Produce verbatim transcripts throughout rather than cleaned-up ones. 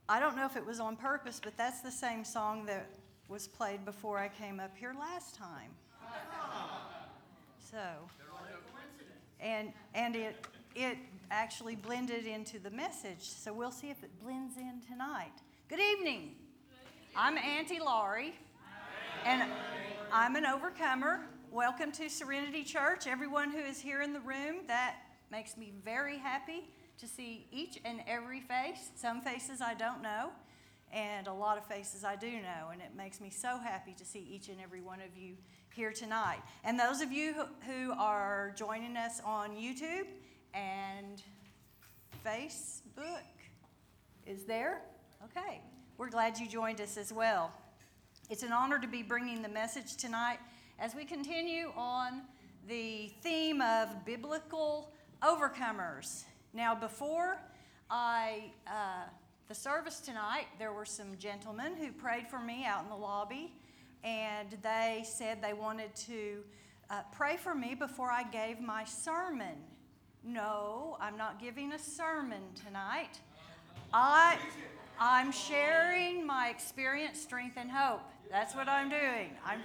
I don't know if it was on purpose, but that's the same song that was played before I came up here last time. So, and and it it actually blended into the message. So we'll see if it blends in tonight. Good evening. I'm Auntie Laurie, and I'm an overcomer. Welcome to Serenity Church. Everyone who is here in the room, that makes me very happy to see each and every face. Some faces I don't know, and a lot of faces I do know, and it makes me so happy to see each and every one of you here tonight. And those of you who, who are joining us on YouTube and Facebook, is there? Okay. We're glad you joined us as well. It's an honor to be bringing the message tonight as we continue on the theme of biblical overcomers. Now, before I, uh, the service tonight, there were some gentlemen who prayed for me out in the lobby, and they said they wanted to uh, pray for me before I gave my sermon. No, I'm not giving a sermon tonight. I, I'm sharing my experience, strength, and hope. That's what I'm doing. I'm,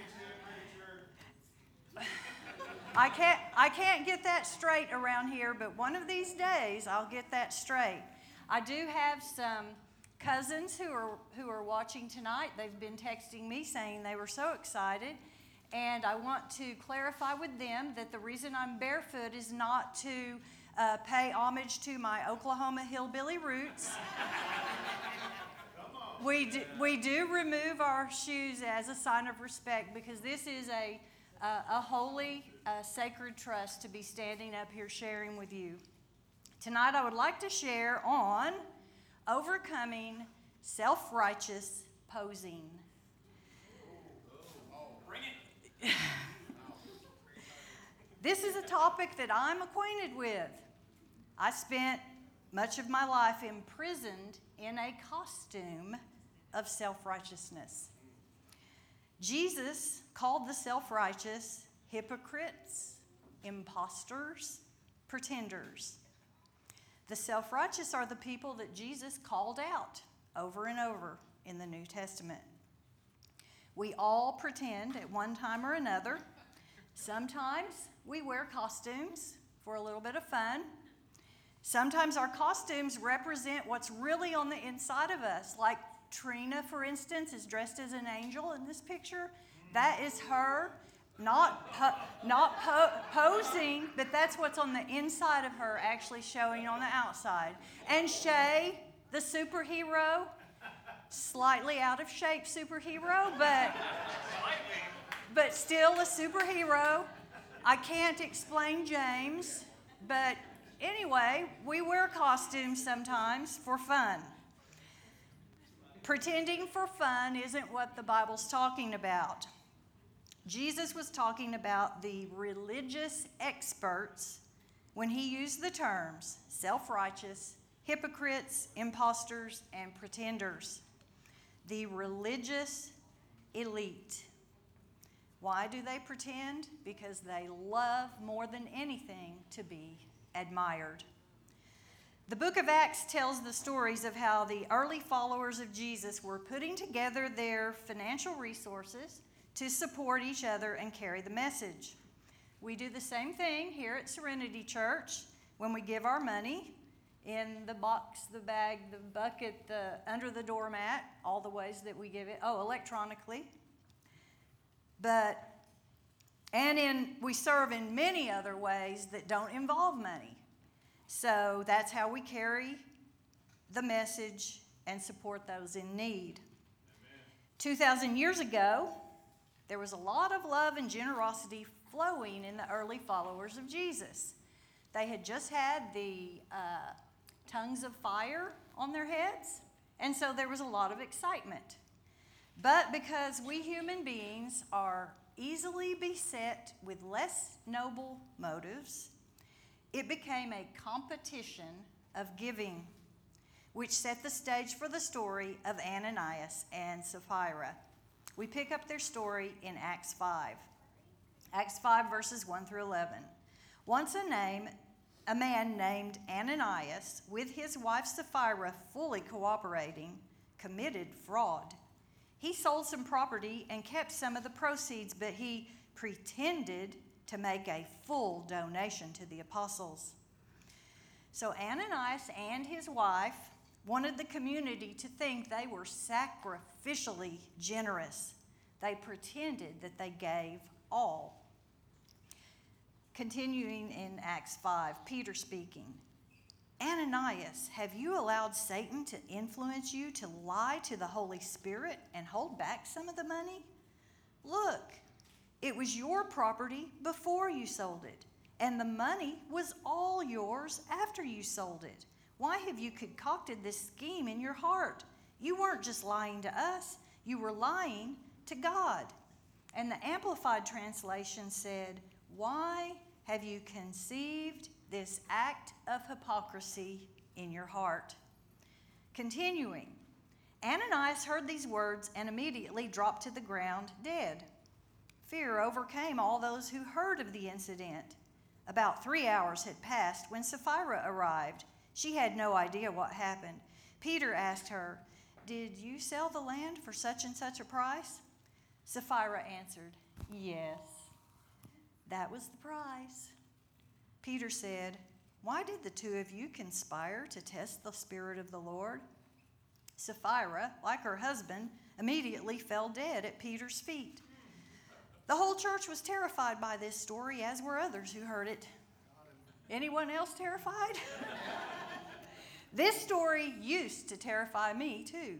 I can't, I can't get that straight around here, but one of these days I'll get that straight. I do have some cousins who are who are watching tonight. They've been texting me saying they were so excited, and I want to clarify with them that the reason I'm barefoot is not to uh, pay homage to my Oklahoma hillbilly roots. We do, we do remove our shoes as a sign of respect because this is a Uh, a holy, uh, sacred trust to be standing up here sharing with you. Tonight I would like to share on overcoming self-righteous posing. Bring it. This is a topic that I'm acquainted with. I spent much of my life imprisoned in a costume of self-righteousness. Jesus called the self-righteous hypocrites, imposters, pretenders. The self-righteous are the people that Jesus called out over and over in the New Testament. We all pretend at one time or another. Sometimes we wear costumes for a little bit of fun. Sometimes our costumes represent what's really on the inside of us, like Trina, for instance, is dressed as an angel in this picture. That is her, not po- not po- posing, but that's what's on the inside of her actually showing on the outside. And Shay, the superhero, slightly out of shape superhero, but but still a superhero. I can't explain James, but anyway, we wear costumes sometimes for fun. Pretending for fun isn't what the Bible's talking about. Jesus was talking about the religious experts when he used the terms self-righteous, hypocrites, imposters, and pretenders. The religious elite. Why do they pretend? Because they love more than anything to be admired. The book of Acts tells the stories of how the early followers of Jesus were putting together their financial resources to support each other and carry the message. We do the same thing here at Serenity Church when we give our money in the box, the bag, the bucket, the under the doormat, all the ways that we give it. Oh, electronically. But, and in we serve in many other ways that don't involve money. So that's how we carry the message and support those in need. two thousand years ago, there was a lot of love and generosity flowing in the early followers of Jesus. They had just had the uh, tongues of fire on their heads, and so there was a lot of excitement. But because we human beings are easily beset with less noble motives, it became a competition of giving, which set the stage for the story of Ananias and Sapphira. We pick up their story in Acts five. Acts five, verses one through eleven. Once a name, a man named Ananias, with his wife Sapphira fully cooperating, committed fraud. He sold some property and kept some of the proceeds, but he pretended to make a full donation to the apostles. So Ananias and his wife wanted the community to think they were sacrificially generous. They pretended that they gave all. Continuing in Acts five, Peter speaking, Ananias, have you allowed Satan to influence you to lie to the Holy Spirit and hold back some of the money? Look, it was your property before you sold it, and the money was all yours after you sold it. Why have you concocted this scheme in your heart? You weren't just lying to us, you were lying to God. And the Amplified Translation said, why have you conceived this act of hypocrisy in your heart? Continuing, Ananias heard these words and immediately dropped to the ground dead. Fear overcame all those who heard of the incident. About three hours had passed when Sapphira arrived. She had no idea what happened. Peter asked her, did you sell the land for such and such a price? Sapphira answered, yes, that was the price. Peter said, why did the two of you conspire to test the Spirit of the Lord? Sapphira, like her husband, immediately fell dead at Peter's feet. The whole church was terrified by this story, as were others who heard it. Anyone else terrified? This story used to terrify me too.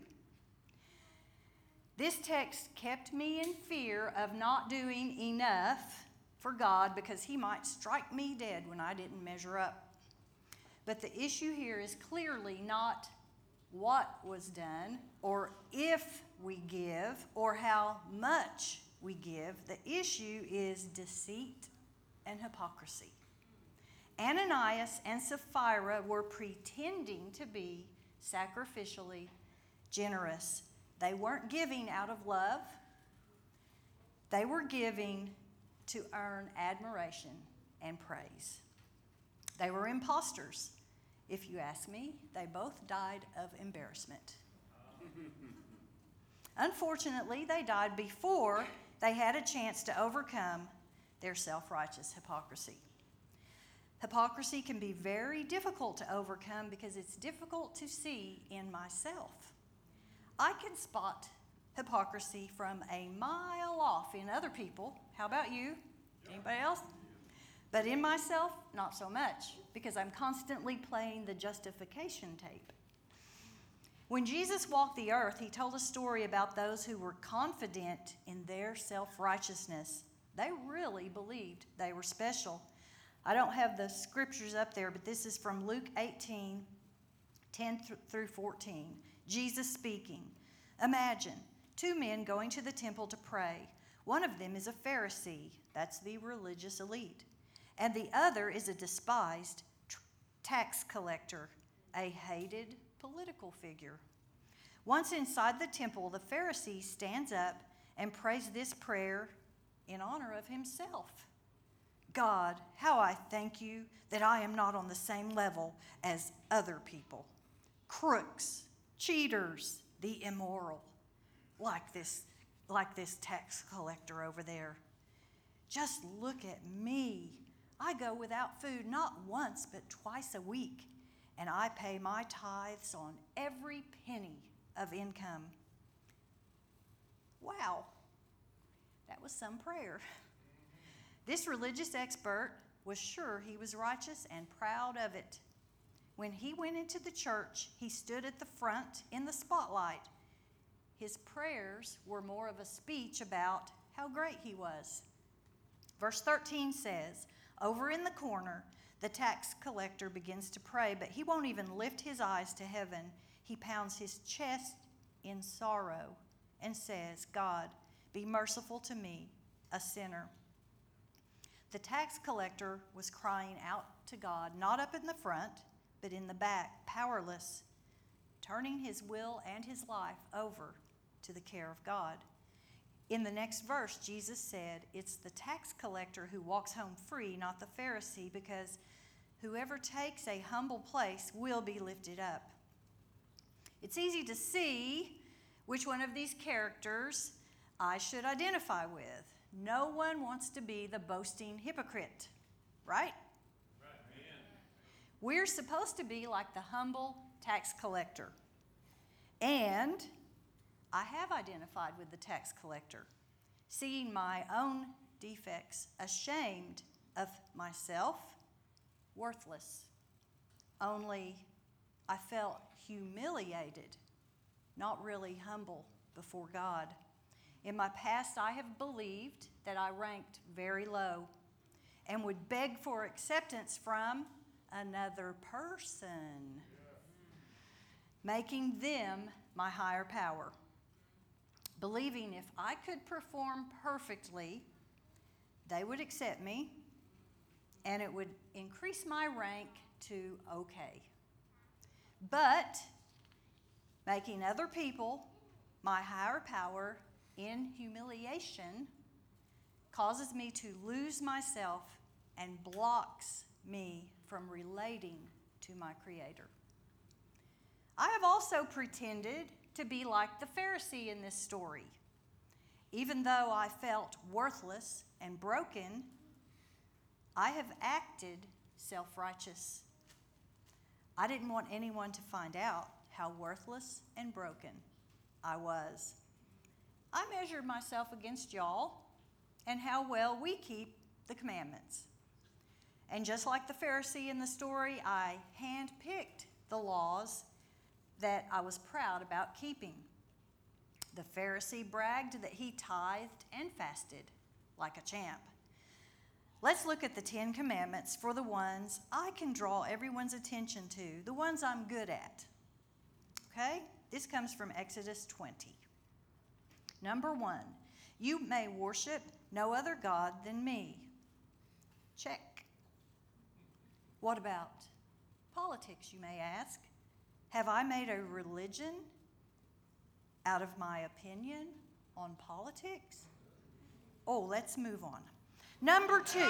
This text kept me in fear of not doing enough for God because he might strike me dead when I didn't measure up. But the issue here is clearly not what was done or if we give or how much we give. The issue is deceit and hypocrisy. Ananias and Sapphira were pretending to be sacrificially generous. They weren't giving out of love. They were giving to earn admiration and praise. They were imposters. If you ask me, they both died of embarrassment. Unfortunately, they died before they had a chance to overcome their self-righteous hypocrisy. Hypocrisy can be very difficult to overcome because it's difficult to see in myself. I can spot hypocrisy from a mile off in other people. How about you? Anybody else? But in myself, not so much, because I'm constantly playing the justification tape. When Jesus walked the earth, he told a story about those who were confident in their self-righteousness. They really believed they were special. I don't have the scriptures up there, but this is from Luke eighteen, ten through fourteen. Jesus speaking. Imagine two men going to the temple to pray. One of them is a Pharisee, that's the religious elite, and the other is a despised tr- tax collector, a hated political figure. Once inside the temple, the Pharisee stands up and prays this prayer in honor of himself. God, how I thank you that I am not on the same level as other people. Crooks, cheaters, the immoral, like this, like this tax collector over there. Just look at me. I go without food not once but twice a week, and I pay my tithes on every penny of income. Wow, that was some prayer. This religious expert was sure he was righteous and proud of it. When he went into the church, he stood at the front in the spotlight. His prayers were more of a speech about how great he was. Verse thirteen says, over in the corner, the tax collector begins to pray, but he won't even lift his eyes to heaven. He pounds his chest in sorrow and says, God, be merciful to me, a sinner. The tax collector was crying out to God, not up in the front, but in the back, powerless, turning his will and his life over to the care of God. In the next verse, Jesus said, it's the tax collector who walks home free, not the Pharisee, because whoever takes a humble place will be lifted up. It's easy to see which one of these characters I should identify with. No one wants to be the boasting hypocrite, right? We're supposed to be like the humble tax collector. And I have identified with the tax collector, seeing my own defects, ashamed of myself, worthless. Only I felt humiliated, not really humble before God. In my past, I have believed that I ranked very low and would beg for acceptance from another person, making them my higher power, believing if I could perform perfectly, they would accept me, and it would increase my rank to okay. But making other people my higher power in humiliation causes me to lose myself and blocks me from relating to my Creator. I have also pretended to be like the Pharisee in this story. Even though I felt worthless and broken, I have acted self-righteous. I didn't want anyone to find out how worthless and broken I was. I measured myself against y'all and how well we keep the commandments. And just like the Pharisee in the story, I handpicked the laws that I was proud about keeping. The Pharisee bragged that he tithed and fasted like a champ. Let's look at the Ten Commandments for the ones I can draw everyone's attention to, the ones I'm good at. Okay? This comes from Exodus twenty. Number one, you may worship no other God than me. Check. What about politics, you may ask? Have I made a religion out of my opinion on politics? Oh, let's move on. Number two.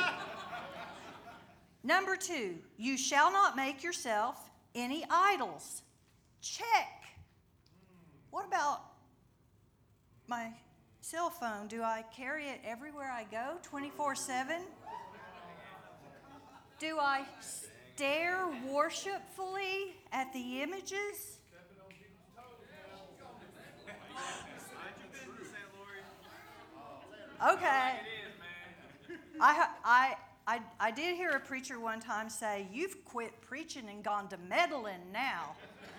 Number two, you shall not make yourself any idols. Check. What about my cell phone? Do I carry it everywhere I go, twenty-four seven? Do I stare worshipfully at the images? Okay. I, I, I, I did hear a preacher one time say, "You've quit preaching and gone to meddling now."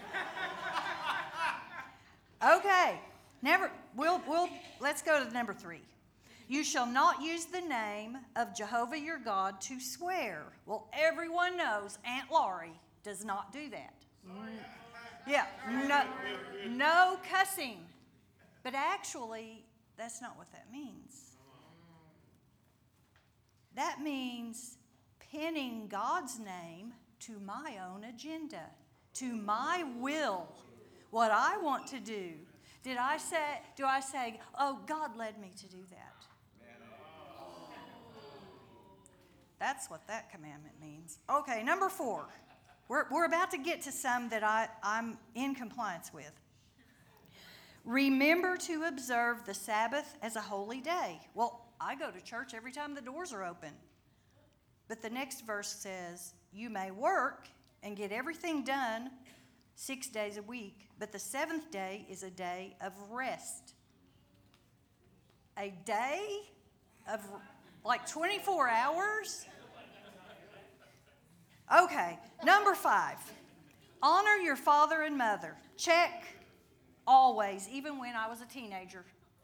Okay. Never. We'll, we'll, let's go to number three. You shall not use the name of Jehovah your God to swear. Well, everyone knows Aunt Laurie does not do that. Yeah, no, no cussing. But actually, that's not what that means. That means pinning God's name to my own agenda, to my will, what I want to do. Did I say, do I say, oh, God led me to do that? That's what that commandment means. Okay, number four. We're, we're about to get to some that I, I'm in compliance with. Remember to observe the Sabbath as a holy day. Well, I go to church every time the doors are open. But the next verse says, you may work and get everything done six days a week, but the seventh day is a day of rest. A day of like twenty-four hours? Okay, number five. Honor your father and mother. Check. Always, even when I was a teenager.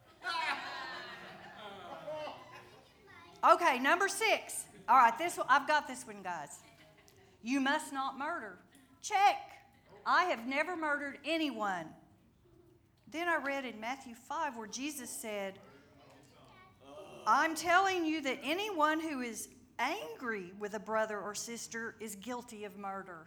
Okay, number six. All right, this one, I've got this one, guys. You must not murder. Check. I have never murdered anyone. Then I read in Matthew five where Jesus said, I'm telling you that anyone who is angry with a brother or sister is guilty of murder.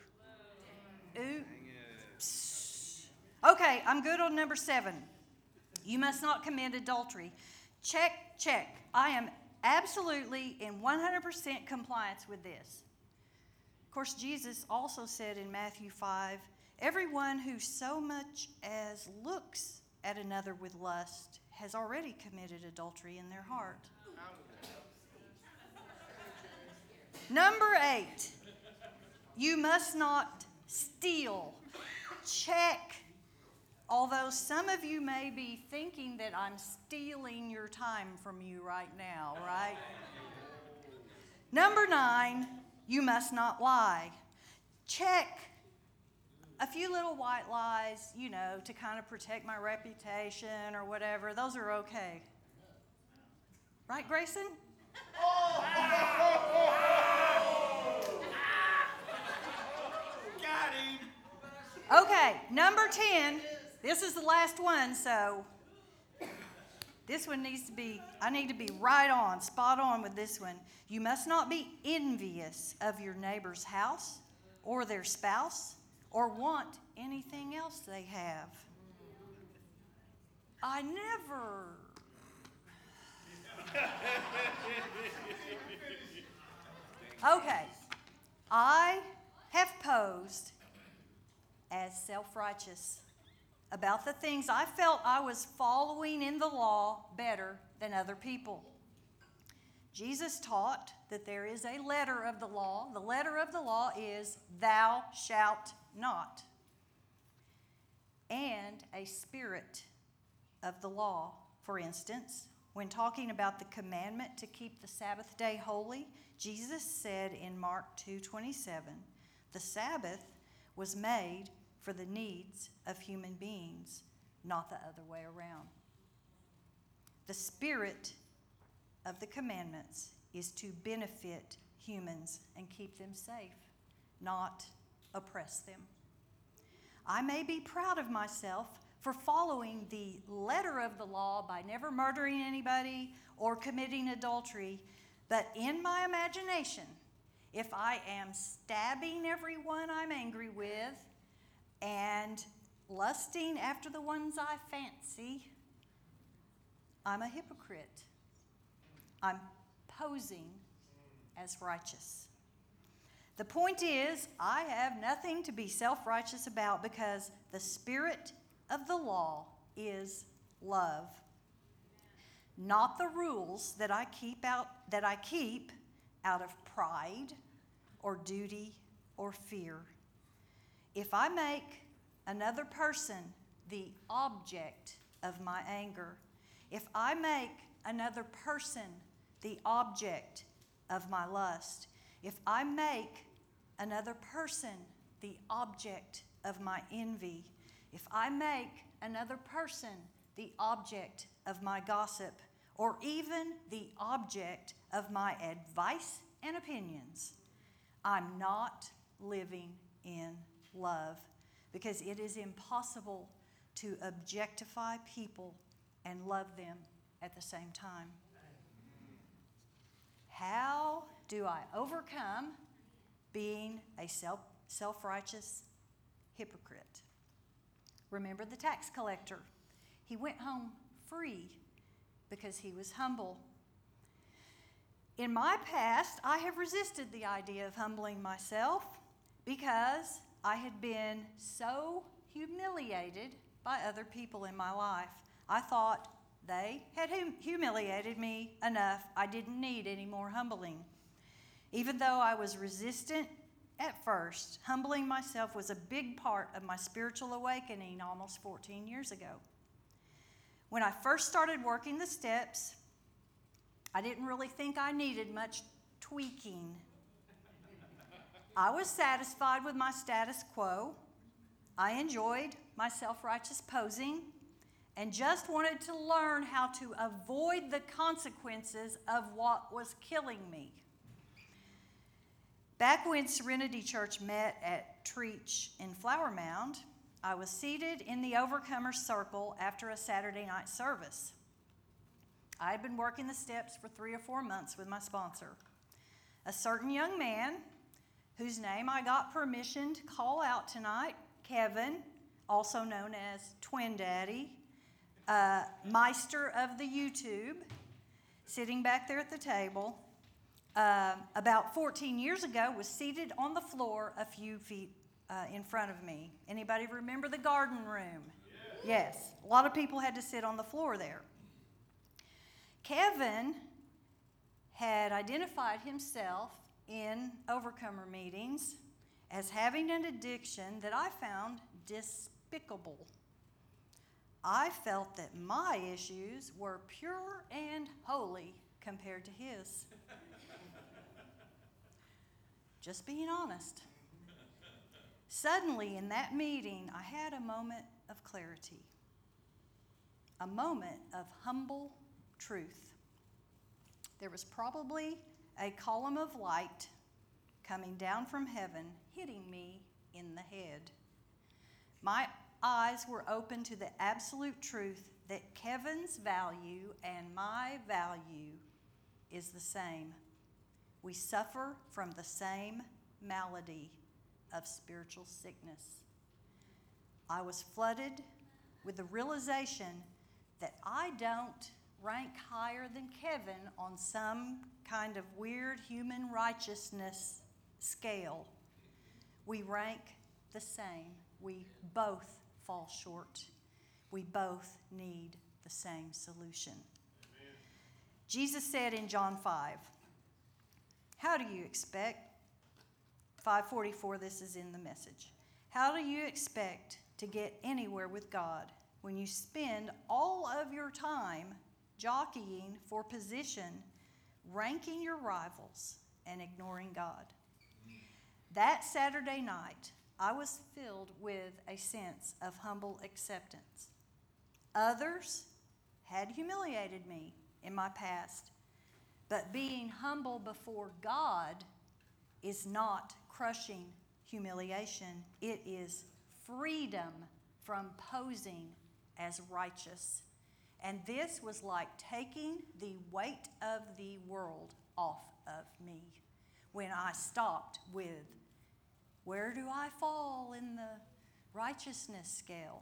Oops. Okay, I'm good on number seven. You must not commit adultery. Check, check. I am absolutely in one hundred percent compliance with this. Of course, Jesus also said in Matthew five, Everyone who so much as looks at another with lust has already committed adultery in their heart. Number eight, you must not steal. Check. Although some of you may be thinking that I'm stealing your time from you right now, right? Number nine, you must not lie. Check. A few little white lies, you know, to kind of protect my reputation or whatever, those are okay. Right, Grayson? Got him. Okay, number ten. This is the last one, so this one needs to be, I need to be right on, spot on with this one. You must not be envious of your neighbor's house or their spouse or want anything else they have. I never. Okay, I have posed as self-righteous about the things I felt I was following in the law better than other people. Jesus taught that there is a letter of the law. The letter of the law is, thou shalt not. And a spirit of the law. For instance, when talking about the commandment to keep the Sabbath day holy, Jesus said in Mark two twenty-seven, the Sabbath was made for the needs of human beings, not the other way around. The spirit of the commandments is to benefit humans and keep them safe, not oppress them. I may be proud of myself for following the letter of the law by never murdering anybody or committing adultery, but in my imagination, if I am stabbing everyone I'm angry with and lusting after the ones I fancy, I'm a hypocrite. I'm posing as righteous. The point is, I have nothing to be self-righteous about because the spirit of the law is love. Not the rules that I keep out that I keep out of pride or duty or fear. If I make another person the object of my anger, if I make another person the object of my lust, if I make another person the object of my envy, if I make another person the object of my gossip, or even the object of my advice and opinions, I'm not living in love, because it is impossible to objectify people and love them at the same time. How do I overcome being a self, self-righteous hypocrite? Remember the tax collector. He went home free because he was humble. In my past, I have resisted the idea of humbling myself because I had been so humiliated by other people in my life. I thought they had hum- humiliated me enough. I didn't need any more humbling. Even though I was resistant at first, humbling myself was a big part of my spiritual awakening almost fourteen years ago. When I first started working the steps, I didn't really think I needed much tweaking. I was satisfied with my status quo. I enjoyed my self-righteous posing and just wanted to learn how to avoid the consequences of what was killing me. Back when Serenity Church met at Treach in Flower Mound, I was seated in the Overcomers Circle after a Saturday night service. I had been working the steps for three or four months with my sponsor. A certain young man, whose name I got permission to call out tonight, Kevin, also known as Twin Daddy, uh, Meister of the YouTube, sitting back there at the table, uh, about fourteen years ago, was seated on the floor a few feet uh, in front of me. Anybody remember the garden room? Yes. Yes. A lot of people had to sit on the floor there. Kevin had identified himself in Overcomer meetings as having an addiction that I found despicable. I felt that my issues were pure and holy compared to his. Just being honest. Suddenly, in that meeting, I had a moment of clarity, a moment of humble truth. There was probably a column of light coming down from heaven, hitting me in the head. My eyes were open to the absolute truth that Kevin's value and my value is the same. We suffer from the same malady of spiritual sickness. I was flooded with the realization that I don't rank higher than Kevin on some kind of weird human righteousness scale. We rank the same. We both fall short. We both need the same solution. Amen. Jesus said in John five, how do you expect, five forty-four, this is in the Message, how do you expect to get anywhere with God when you spend all of your time jockeying for position, ranking your rivals, and ignoring God? That Saturday night, I was filled with a sense of humble acceptance. Others had humiliated me in my past, but being humble before God is not crushing humiliation. It is freedom from posing as righteous. And this was like taking the weight of the world off of me when I stopped with, where do I fall in the righteousness scale?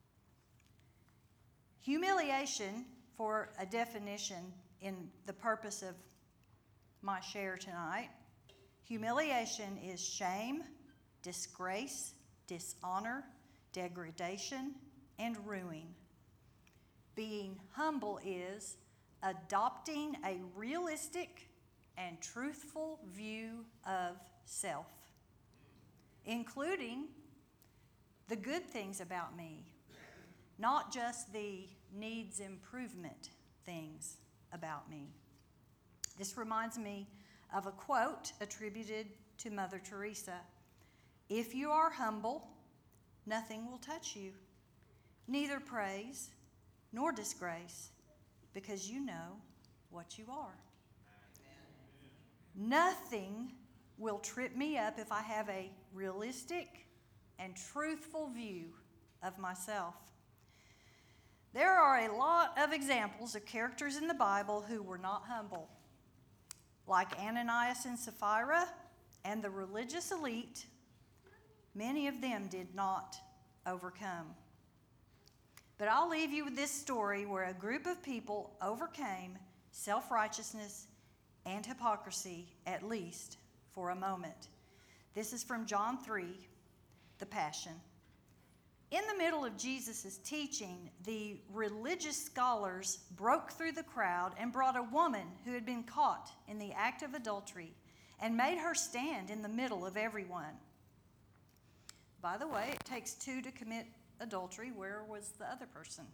Humiliation, for a definition in the purpose of my share tonight, humiliation is shame, disgrace, dishonor, degradation, and ruin. Being humble is adopting a realistic and truthful view of self, including the good things about me, not just the needs improvement things about me. This reminds me of a quote attributed to Mother Teresa. If you are humble, nothing will touch you, neither praise nor disgrace, because you know what you are. Amen. Nothing will trip me up if I have a realistic and truthful view of myself. There are a lot of examples of characters in the Bible who were not humble, like Ananias and Sapphira and the religious elite. Many of them did not overcome. But I'll leave you with this story where a group of people overcame self-righteousness and hypocrisy, at least for a moment. This is from John three, the Passion. In the middle of Jesus' teaching, the religious scholars broke through the crowd and brought a woman who had been caught in the act of adultery and made her stand in the middle of everyone. By the way, it takes two to commit adultery. Where was the other person?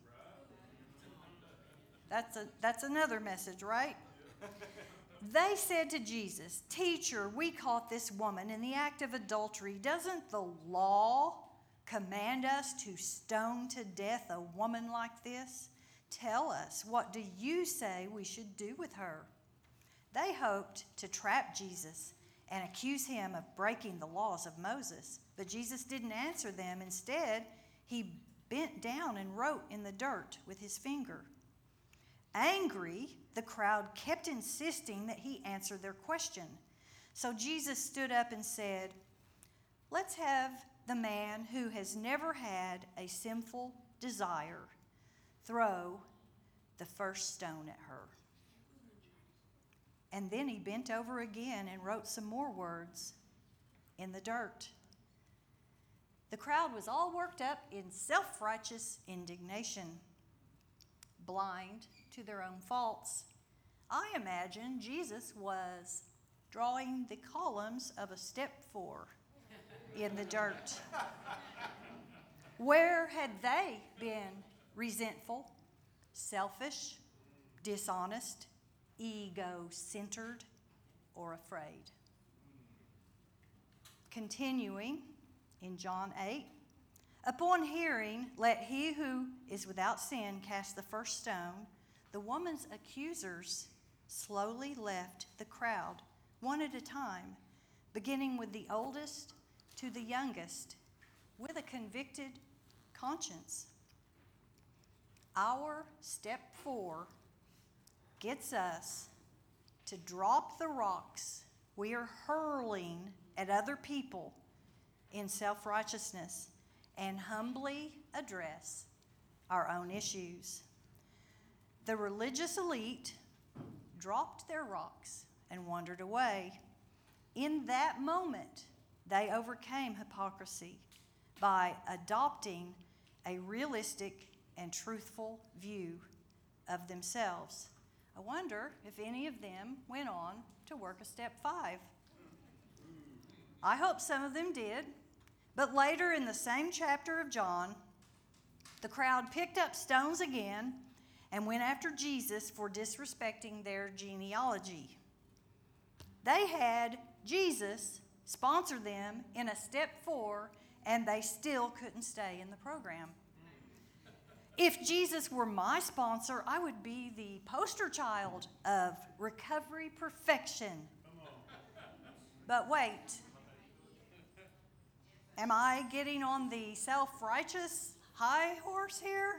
That's a that's another message, right? They said to Jesus, "Teacher, we caught this woman in the act of adultery. Doesn't the law command us to stone to death a woman like this? Tell us, what do you say we should do with her?" They hoped to trap Jesus and accuse him of breaking the laws of Moses. But Jesus didn't answer them. Instead, he bent down and wrote in the dirt with his finger. Angry, the crowd kept insisting that he answer their question. So Jesus stood up and said, "Let's have the man who has never had a sinful desire throw the first stone at her." And then he bent over again and wrote some more words in the dirt. The crowd was all worked up in self-righteous indignation, blind to their own faults. I imagine Jesus was drawing the columns of a step four in the dirt. Where had they been resentful, selfish, dishonest, ego-centered, or afraid? Continuing in John eight, upon hearing, let he who is without sin cast the first stone, the woman's accusers slowly left the crowd, one at a time, beginning with the oldest to the youngest, with a convicted conscience. Our step four gets us to drop the rocks we are hurling at other people in self-righteousness and humbly address our own issues. The religious elite dropped their rocks and wandered away. In that moment, they overcame hypocrisy by adopting a realistic and truthful view of themselves. I wonder if any of them went on to work a step five. I hope some of them did, but later in the same chapter of John, the crowd picked up stones again and went after Jesus for disrespecting their genealogy. They had Jesus sponsor them in a step four, and they still couldn't stay in the program. If Jesus were my sponsor, I would be the poster child of recovery perfection. But wait, am I getting on the self-righteous high horse here?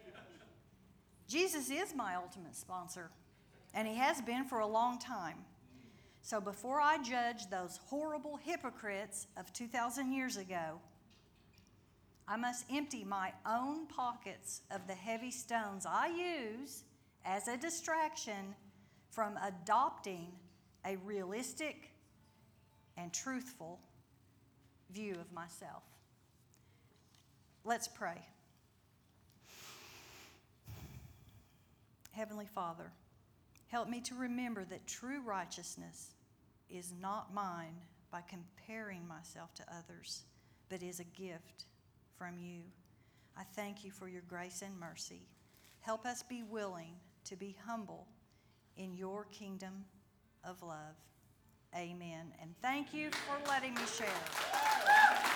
Jesus is my ultimate sponsor, and he has been for a long time. So before I judge those horrible hypocrites of two thousand years ago, I must empty my own pockets of the heavy stones I use as a distraction from adopting a realistic and truthful view of myself. Let's pray. Heavenly Father, help me to remember that true righteousness is not mine by comparing myself to others, but is a gift from you. I thank you for your grace and mercy. Help us be willing to be humble in your kingdom of love. Amen. And thank you for letting me share.